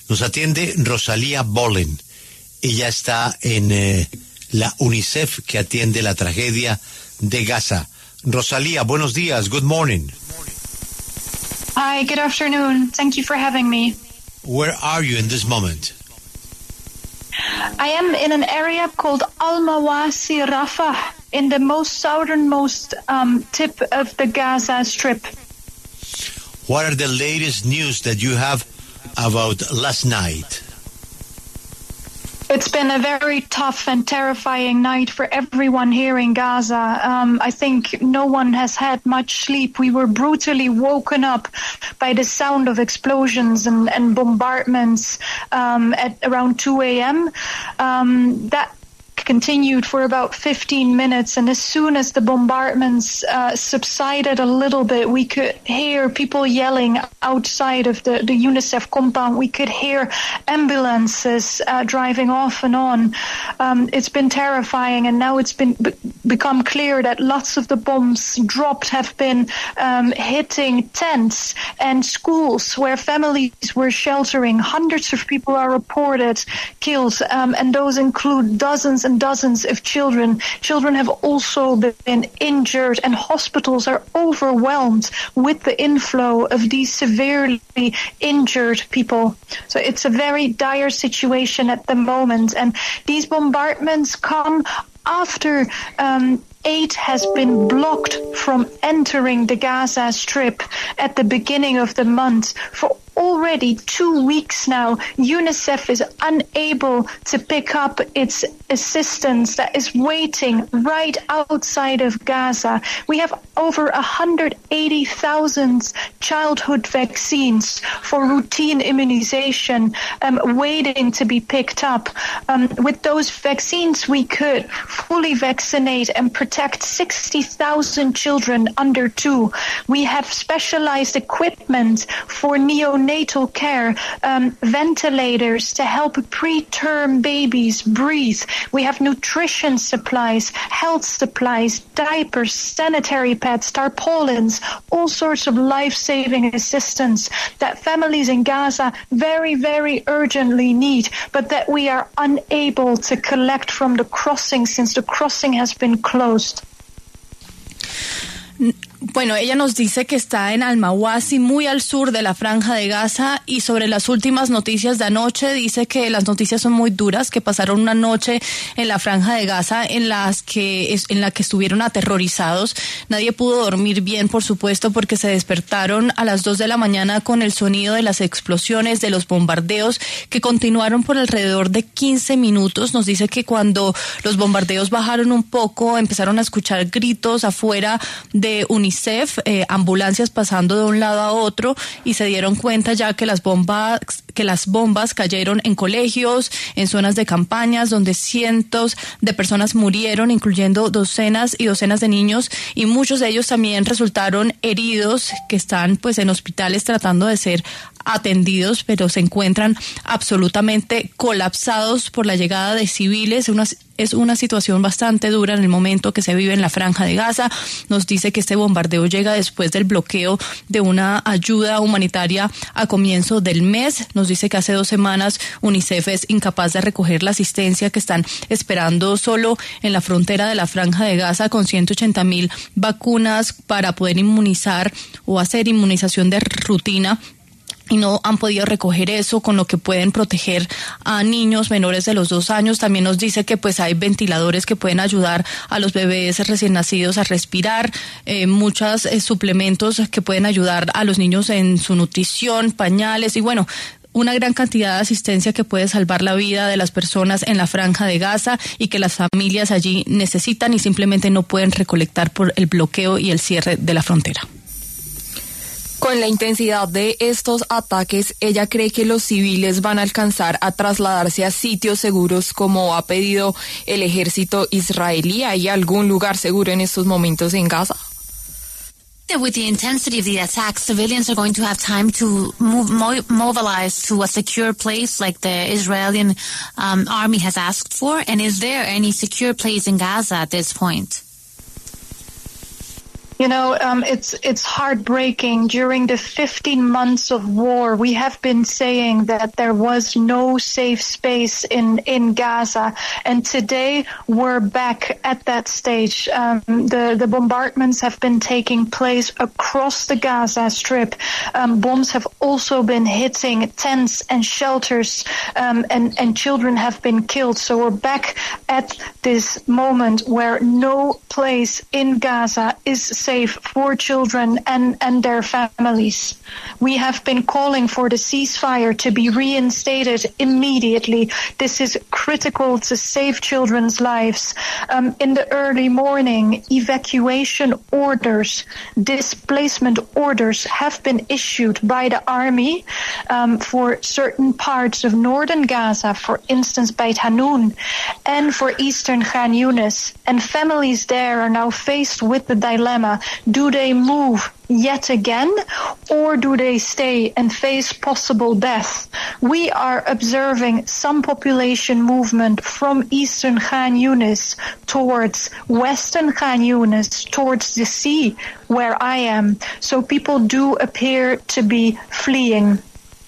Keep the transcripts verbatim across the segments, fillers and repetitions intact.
Nos atiende Rosalía Bolen. Ella está en eh, la UNICEF que atiende la tragedia de Gaza. Rosalía, buenos días. Good morning. Hi, good afternoon. Thank you for having me. Where are you in this moment? I am in an area called Al-Mawasi Rafah, in the most southernmost um, tip of the Gaza Strip. What are the latest news that you have about last night? It's been a very tough and terrifying night for everyone here in Gaza. Um, I think no one has had much sleep. We were brutally woken up by the sound of explosions and, and bombardments um, at around two a.m. Um, that continued for about fifteen minutes, and as soon as the bombardments uh, subsided a little bit, we could hear people yelling outside of the, the UNICEF compound. We could hear ambulances uh, driving off and on. Um, it's been terrifying, and now it's been b- become clear that lots of the bombs dropped have been um, hitting tents and schools where families were sheltering. Hundreds of people are reported killed, um, and those include dozens and dozens of children. Children have also been injured, and hospitals are overwhelmed with the inflow of these severely injured people. So it's a very dire situation at the moment, and these bombardments come after um, aid has been blocked from entering the Gaza Strip at the beginning of the month. For already two weeks now, UNICEF is unable to pick up its assistance that is waiting right outside of Gaza. We have over one hundred eighty thousand childhood vaccines for routine immunization um, waiting to be picked up. Um, with those vaccines, we could fully vaccinate and protect sixty thousand children under two. We have specialized equipment for neonatal care, um, ventilators to help preterm babies breathe. We have nutrition supplies, health supplies, diapers, sanitary pads, tarpaulins, all sorts of life-saving assistance that families in Gaza very, very urgently need, but that we are unable to collect from the crossing since the crossing has been closed. Bueno, ella nos dice que está en Al-Mawasi, muy al sur de la Franja de Gaza, y sobre las últimas noticias de anoche dice que las noticias son muy duras, que pasaron una noche en la Franja de Gaza en las que en la que estuvieron aterrorizados. Nadie pudo dormir bien, por supuesto, porque se despertaron a las dos de la mañana con el sonido de las explosiones, de los bombardeos que continuaron por alrededor de quince minutos. Nos dice que cuando los bombardeos bajaron un poco, empezaron a escuchar gritos afuera de UNICEF, Eh, ambulancias pasando de un lado a otro, y se dieron cuenta ya que las bombas que las bombas cayeron en colegios, en zonas de campañas donde cientos de personas murieron, incluyendo docenas y docenas de niños, y muchos de ellos también resultaron heridos, que están pues en hospitales tratando de ser atendidos, pero se encuentran absolutamente colapsados por la llegada de civiles. Una, es una situación bastante dura en el momento que se vive en la Franja de Gaza. Nos dice que este bombardeo llega después del bloqueo de una ayuda humanitaria a comienzo del mes. Nos dice que hace dos semanas UNICEF es incapaz de recoger la asistencia que están esperando solo en la frontera de la Franja de Gaza, con ciento ochenta mil vacunas para poder inmunizar o hacer inmunización de rutina, y no han podido recoger eso, con lo que pueden proteger a niños menores de los dos años. También nos dice que pues hay ventiladores que pueden ayudar a los bebés recién nacidos a respirar, eh, muchos eh, suplementos que pueden ayudar a los niños en su nutrición, pañales, y bueno, una gran cantidad de asistencia que puede salvar la vida de las personas en la Franja de Gaza, y que las familias allí necesitan y simplemente no pueden recolectar por el bloqueo y el cierre de la frontera. Con la intensidad de estos ataques, ella cree que los civiles van a alcanzar a trasladarse a sitios seguros como ha pedido el ejército israelí. ¿Hay algún lugar seguro en estos momentos en Gaza? With the intensity of the attacks, civilians are going to have time to move, mo- mobilize to a secure place like the Israeli um, army has asked for. And is there any secure place in Gaza at this point? You know, um, it's it's heartbreaking. During the fifteen months of war, we have been saying that there was no safe space in, in Gaza. And today we're back at that stage. Um, the, the bombardments have been taking place across the Gaza Strip. Um, bombs have also been hitting tents and shelters, um, and, and children have been killed. So we're back at this moment where no place in Gaza is safe for children and, and their families. We have been calling for the ceasefire to be reinstated immediately. This is critical to save children's lives. Um, in the early morning, evacuation orders, displacement orders have been issued by the army um, for certain parts of northern Gaza, for instance, Beit Hanun, and for eastern Khan Yunis. And families there are now faced with the dilemma: do they move yet again, or do they stay and face possible death? We are observing some population movement from eastern Khan Yunis towards western Khan Yunis, towards the sea where I am. So people do appear to be fleeing.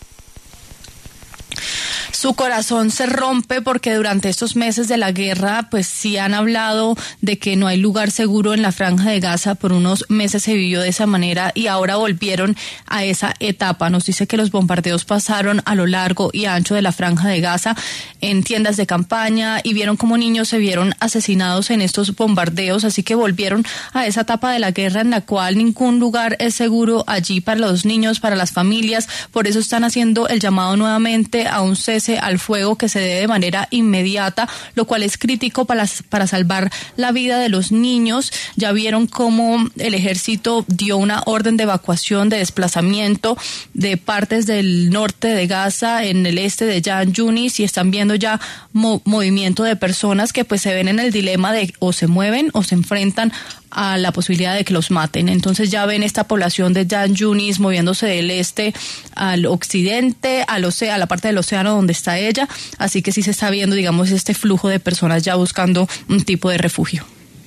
Su corazón se rompe porque durante estos meses de la guerra, pues sí han hablado de que no hay lugar seguro en la Franja de Gaza. Por unos meses se vivió de esa manera y ahora volvieron a esa etapa. Nos dice que los bombardeos pasaron a lo largo y ancho de la Franja de Gaza, en tiendas de campaña, y vieron cómo niños se vieron asesinados en estos bombardeos. Así que volvieron a esa etapa de la guerra en la cual ningún lugar es seguro allí para los niños, para las familias. Por eso están haciendo el llamado nuevamente a un cese al fuego que se dé de manera inmediata, lo cual es crítico para, para salvar la vida de los niños. Ya vieron cómo el ejército dio una orden de evacuación, de desplazamiento de partes del norte de Gaza, en el este de Khan Yunis, y están viendo ya mo- movimiento de personas que pues se ven en el dilema de o se mueven o se enfrentan a la posibilidad de que los maten. Entonces ya ven esta población de Khan Yunis moviéndose del este al occidente, al océano, a la parte del océano donde está ella. Así que sí se está viendo, digamos, este flujo de personas ya buscando un tipo de refugio.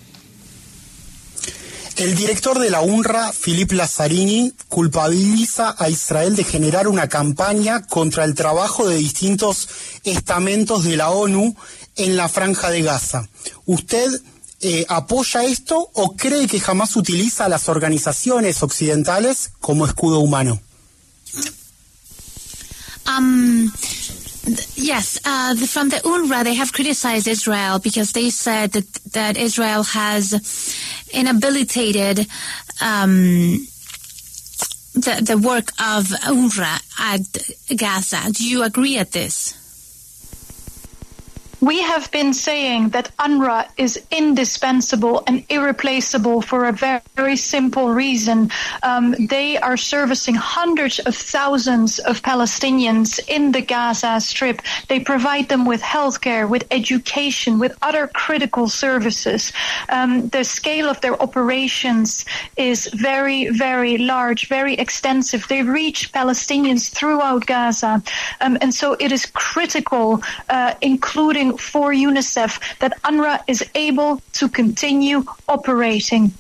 El director de la UNRWA, Philippe Lazzarini, culpabiliza a Israel de generar una campaña contra el trabajo de distintos estamentos de la ONU en la Franja de Gaza. ¿Usted Eh, apoya esto o cree que jamás utiliza a las organizaciones occidentales como escudo humano? Um, th- yes, uh, the, from the UNRWA, they have criticized Israel because they said that, that Israel has inhabilitated um, the, the work of UNRWA at Gaza. Do you agree at this? We have been saying that UNRWA is indispensable and irreplaceable for a very, very simple reason. Um, they are servicing hundreds of thousands of Palestinians in the Gaza Strip. They provide them with healthcare, with education, with other critical services. Um, the scale of their operations is very, very large, very extensive. They reach Palestinians throughout Gaza. Um, and so it is critical, uh, including for UNICEF, that UNRWA is able to continue operating.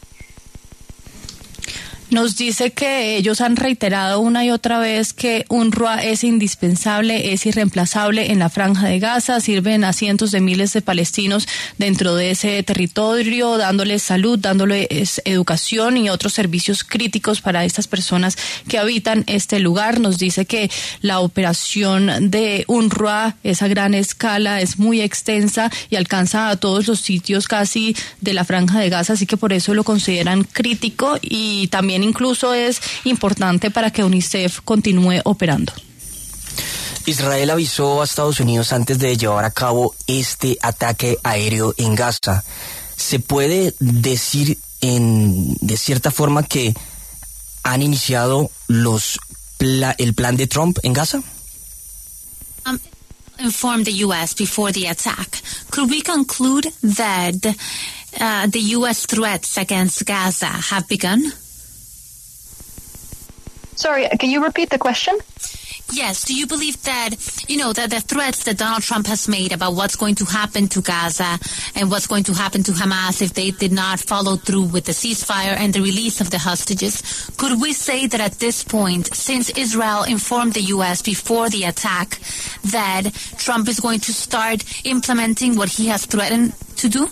Nos dice que ellos han reiterado una y otra vez que UNRWA es indispensable, es irreemplazable en la Franja de Gaza, sirven a cientos de miles de palestinos dentro de ese territorio, dándoles salud, dándoles educación y otros servicios críticos para estas personas que habitan este lugar. Nos dice que la operación de UNRWA es a gran escala, es muy extensa y alcanza a todos los sitios casi de la Franja de Gaza, así que por eso lo consideran crítico y también incluso es importante para que UNICEF continúe operando. Israel avisó a Estados Unidos antes de llevar a cabo este ataque aéreo en Gaza. ¿Se puede decir en, de cierta forma que han iniciado los pla- el plan de Trump en Gaza? Um, informed the U S before the attack. Could we conclude that uh, the U S threats against Gaza have begun? Sorry, can you repeat the question? Yes, do you believe that, you know, that the threats that Donald Trump has made about what's going to happen to Gaza and what's going to happen to Hamas if they did not follow through with the ceasefire and the release of the hostages, could we say that at this point, since Israel informed the U S before the attack that Trump is going to start implementing what he has threatened to do?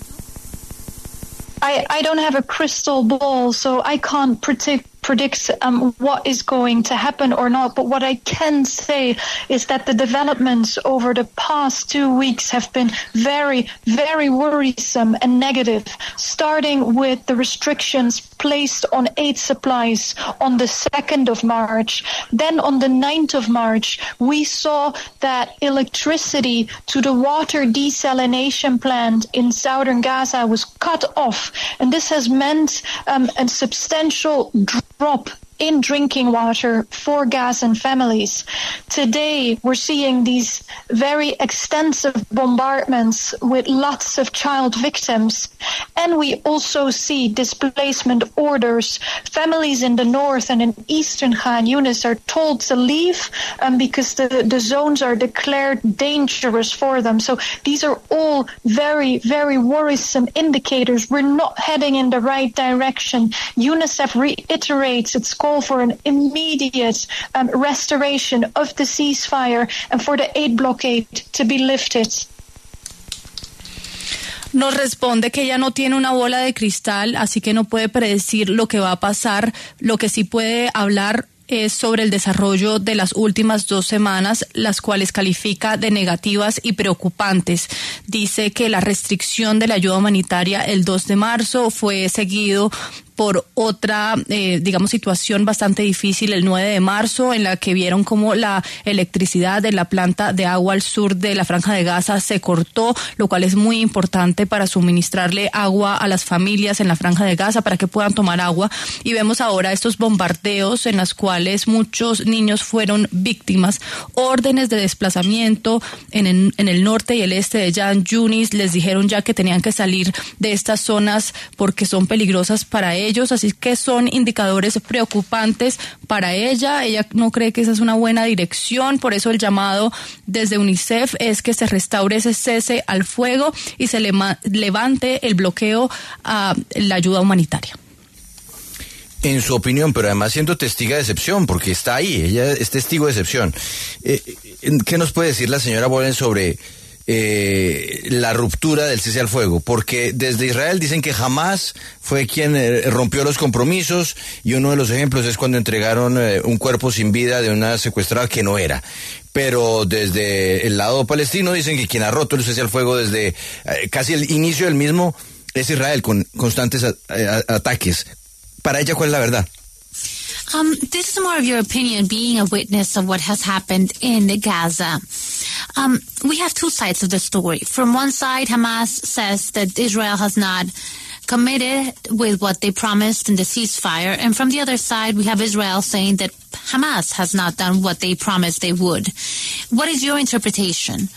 I, I don't have a crystal ball, so I can't predict predict um, what is going to happen or not. But what I can say is that the developments over the past two weeks have been very, very worrisome and negative, starting with the restrictions placed on aid supplies on the second of March. Then on the ninth of March, we saw that electricity to the water desalination plant in southern Gaza was cut off. And this has meant um, a substantial drop in drinking water for Gazan families. Today, we're seeing these very extensive bombardments with lots of child victims. And we also see displacement orders. Families in the north and in eastern Khan Yunis are told to leave um, because the, the zones are declared dangerous for them. So these are all very, very worrisome indicators. We're not heading in the right direction. UNICEF reiterates its call for an immediate um, restoration of the ceasefire and for the aid blockade to be lifted. Nos responde que ella no tiene una bola de cristal, así que no puede predecir lo que va a pasar. Lo que sí puede hablar es sobre el desarrollo de las últimas dos semanas, las cuales califica de negativas y preocupantes. Dice que la restricción de la ayuda humanitaria el dos de marzo fue seguido por otra, eh, digamos, situación bastante difícil el nueve de marzo, en la que vieron cómo la electricidad de la planta de agua al sur de la Franja de Gaza se cortó, lo cual es muy importante para suministrarle agua a las familias en la Franja de Gaza para que puedan tomar agua. Y vemos ahora estos bombardeos en los cuales muchos niños fueron víctimas, órdenes de desplazamiento en el, en el norte y el este de Khan Yunis. Les dijeron ya que tenían que salir de estas zonas porque son peligrosas para ellos. ellos, así que son indicadores preocupantes para ella. Ella no cree que esa es una buena dirección, por eso el llamado desde UNICEF es que se restaure ese cese al fuego y se le levante el bloqueo a la ayuda humanitaria. En su opinión, pero además siendo testiga de excepción, porque está ahí, ella es testigo de excepción. Eh, ¿Qué nos puede decir la señora Bolen sobre Eh, la ruptura del cese al fuego? Porque desde Israel dicen que Hamas fue quien eh, rompió los compromisos, y uno de los ejemplos es cuando entregaron eh, un cuerpo sin vida de una secuestrada que no era. Pero desde el lado palestino dicen que quien ha roto el cese al fuego desde eh, casi el inicio del mismo es Israel, con constantes a, a, ataques. Para ella, ¿cuál es la verdad? Um, this is more of your opinion, being a witness of what has happened in Gaza. Um, we have two sides of the story. From one side, Hamas says that Israel has not committed with what they promised in the ceasefire. And from the other side, we have Israel saying that Hamas has not done what they promised they would. What is your interpretation?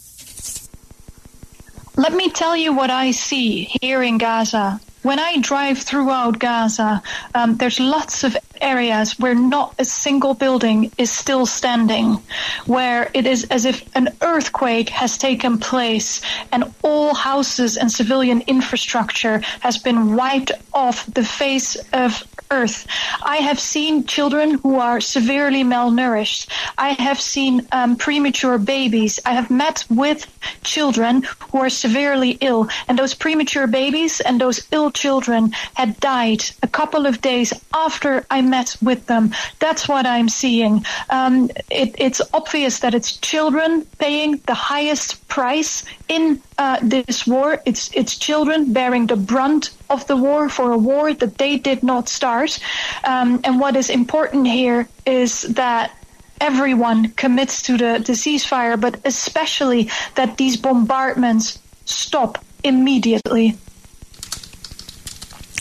Let me tell you what I see here in Gaza. When I drive throughout Gaza, um, there's lots of areas where not a single building is still standing, where it is as if an earthquake has taken place and all houses and civilian infrastructure has been wiped off the face of earth. I have seen children who are severely malnourished. I have seen um, premature babies. I have met with children who are severely ill, and those premature babies and those ill children had died a couple of days after I met with them. That's what I'm seeing. Um, it, it's obvious that it's children paying the highest price in uh, this war. It's it's children bearing the brunt of the war for a war that they did not start. Um, and what is important here is that everyone commits to the, the ceasefire, but especially that these bombardments stop immediately.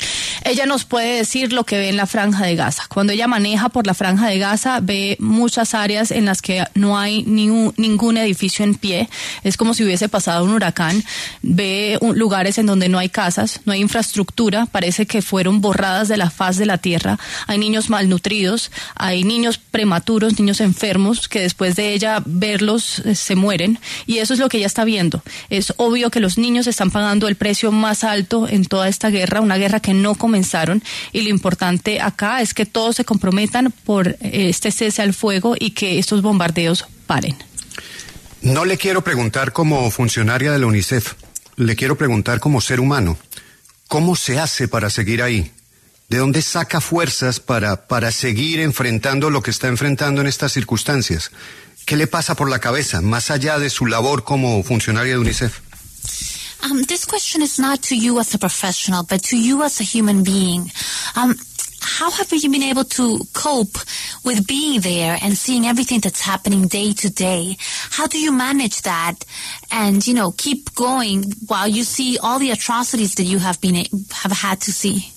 Ella nos puede decir lo que ve en la Franja de Gaza. Cuando ella maneja por la Franja de Gaza, ve muchas áreas en las que no hay ni un, ningún edificio en pie. Es como si hubiese pasado un huracán. Ve un, lugares en donde no hay casas, no hay infraestructura. Parece que fueron borradas de la faz de la tierra. Hay niños malnutridos, hay niños prematuros, niños enfermos, que después de ella verlos eh, se mueren. Y eso es lo que ella está viendo. Es obvio que los niños están pagando el precio más alto en toda esta guerra, una guerra que no comenzaron, y lo importante acá es que todos se comprometan por este cese al fuego y que estos bombardeos paren. No le quiero preguntar como funcionaria de la UNICEF, le quiero preguntar como ser humano. ¿Cómo se hace para seguir ahí? ¿De dónde saca fuerzas para, para seguir enfrentando lo que está enfrentando en estas circunstancias? ¿Qué le pasa por la cabeza, más allá de su labor como funcionaria de UNICEF? Um, this question is not to you as a professional, but to you as a human being. Um, how have you been able to cope with being there and seeing everything that's happening day to day? How do you manage that and, you know, keep going while you see all the atrocities that you have been have had to see?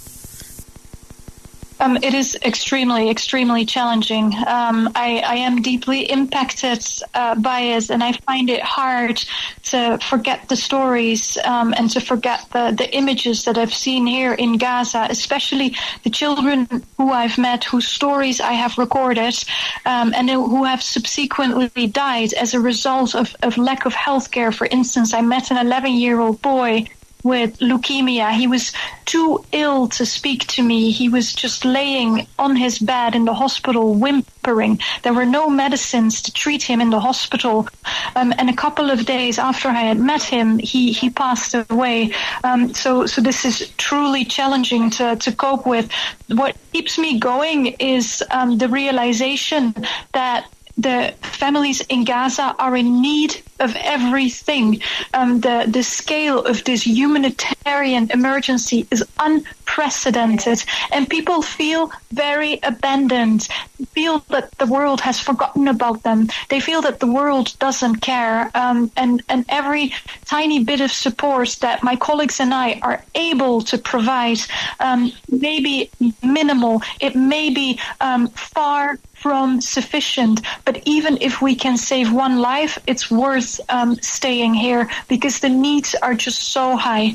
Um, it is extremely, extremely challenging. Um, I, I am deeply impacted uh, by it, and I find it hard to forget the stories um, and to forget the, the images that I've seen here in Gaza, especially the children who I've met, whose stories I have recorded, um, and who have subsequently died as a result of, of lack of health care. For instance, I met an eleven-year-old boy with leukemia. He was too ill to speak to me. He was just laying on his bed in the hospital whimpering. There were no medicines to treat him in the hospital. Um, and a couple of days after I had met him, he, he passed away. Um, so, so this is truly challenging to, to cope with. What keeps me going is um, the realization that the families in Gaza are in need of everything. Um, the, the scale of this humanitarian emergency is unprecedented, and people feel very abandoned, feel that the world has forgotten about them. They feel that the world doesn't care, um, and, and every tiny bit of support that my colleagues and I are able to provide um, may be minimal. It may be um, far from sufficient, but even if we can save one life, it's worth um, staying here because the needs are just so high.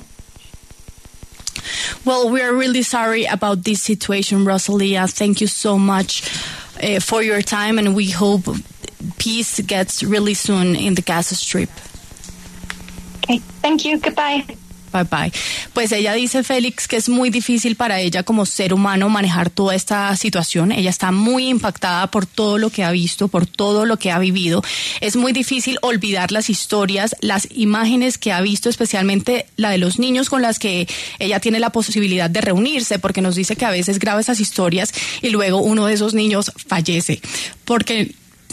Well, we are really sorry about this situation, Rosalia. Thank you so much uh, for your time, and we hope peace gets really soon in the Gaza Strip. Okay, thank you. Goodbye. Bye bye. Pues ella dice, Félix, que es muy difícil para ella como ser humano manejar toda esta situación. Ella está muy impactada por todo lo que ha visto, por todo lo que ha vivido. Es muy difícil olvidar las historias, las imágenes que ha visto, especialmente la de los niños con las que ella tiene la posibilidad de reunirse, porque nos dice que a veces graba esas historias y luego uno de esos niños fallece. Porque...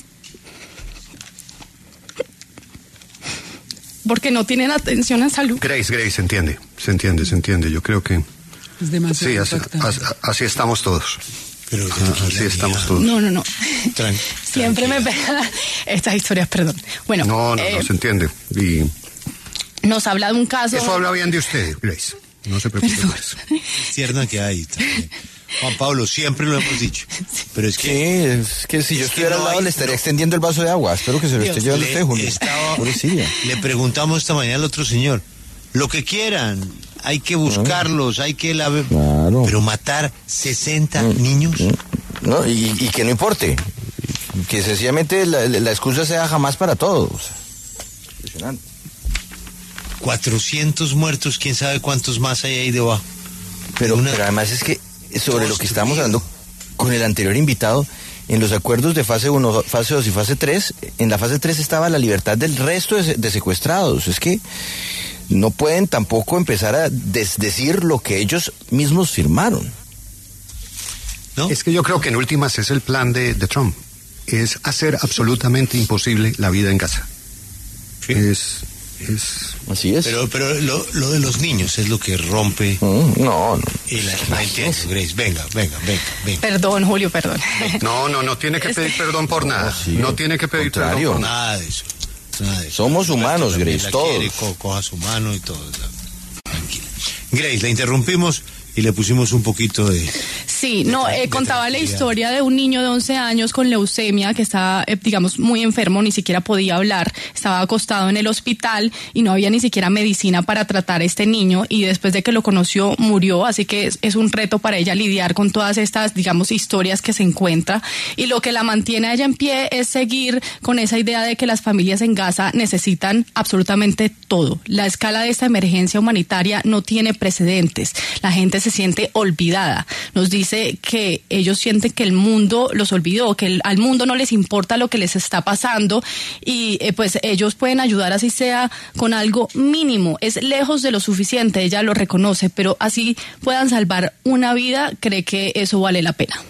porque no tienen atención a salud. Grace, Grace, se entiende, se entiende, se entiende. Yo creo que... Es demasiado sí, así, así, así estamos todos. Pero ah, así estamos todos. No, no, no. Tran Siempre me pega estas historias, perdón. Bueno, no, no, eh, no, se entiende. Y... nos habla de un caso... Eso habla bien de usted, Grace. No se preocupe por eso. Tierna que hay también. Juan Pablo, siempre lo hemos dicho. Pero es que, sí, es que si yo estuviera al lado le estaría no. extendiendo el vaso de agua. Espero que se lo esté llevando usted, Julio. Estaba, le preguntamos esta mañana al otro señor, lo que quieran, hay que buscarlos, hay que la... Claro. Pero matar sesenta mm. niños. No, y, y que no importe. Que sencillamente la, la excusa sea jamás para todos. Impresionante. cuatrocientos muertos, quién sabe cuántos más hay ahí debajo. Pero, Una... pero además es que sobre lo que estábamos hablando con el anterior invitado, en los acuerdos de fase uno, fase dos y fase tres, en la fase tres estaba la libertad del resto de, de secuestrados. Es que no pueden tampoco empezar a desdecir lo que ellos mismos firmaron. ¿No? Es que yo creo que en últimas es el plan de, de Trump, es hacer absolutamente imposible la vida en Gaza. Sí. Es... Es... Así es. Pero, pero lo, lo de los niños es lo que rompe. Mm, no, no. Y la, no entiendo, Grace. Venga, venga, venga, venga. Perdón, Julio, perdón. No, no, no tiene que pedir perdón por nada. No, sí, no tiene que pedir contrario. perdón por nada de eso. Nada de eso. Somos humanos, la Grace, la todos. Quiere, co coja su mano y todo. Tranquila. Grace, la interrumpimos, y le pusimos un poquito de... Sí, no, eh, contaba la historia de un niño de once años con leucemia que estaba, eh, digamos, muy enfermo, ni siquiera podía hablar, estaba acostado en el hospital y no había ni siquiera medicina para tratar a este niño, y después de que lo conoció murió, así que es, es un reto para ella lidiar con todas estas, digamos, historias que se encuentra, y lo que la mantiene a ella en pie es seguir con esa idea de que las familias en Gaza necesitan absolutamente todo. La escala de esta emergencia humanitaria no tiene precedentes, la gente se siente olvidada, nos dice que ellos sienten que el mundo los olvidó, que el, al mundo no les importa lo que les está pasando, y eh, pues ellos pueden ayudar así sea con algo mínimo, es lejos de lo suficiente, ella lo reconoce, pero así puedan salvar una vida, cree que eso vale la pena.